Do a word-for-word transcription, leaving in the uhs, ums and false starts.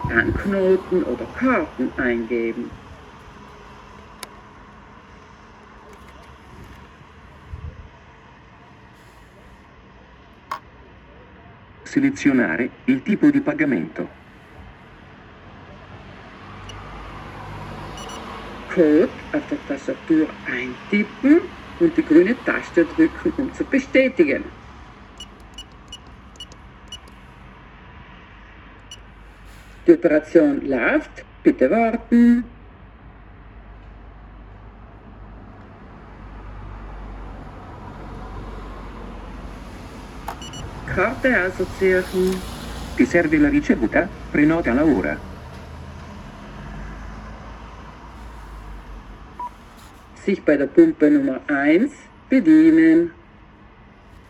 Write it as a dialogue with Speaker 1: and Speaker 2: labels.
Speaker 1: Banknoten oder Karten eingeben.
Speaker 2: Selezionare il tipo di pagamento.
Speaker 1: Code auf der Tastatur eintippen und die grüne Taste drücken, um zu bestätigen. Die Operation läuft, bitte warten. Karte assoziieren.
Speaker 2: Ti serve la ricevuta? Prenotala ora.
Speaker 1: Sich bei der Pumpe Nummer eins bedienen.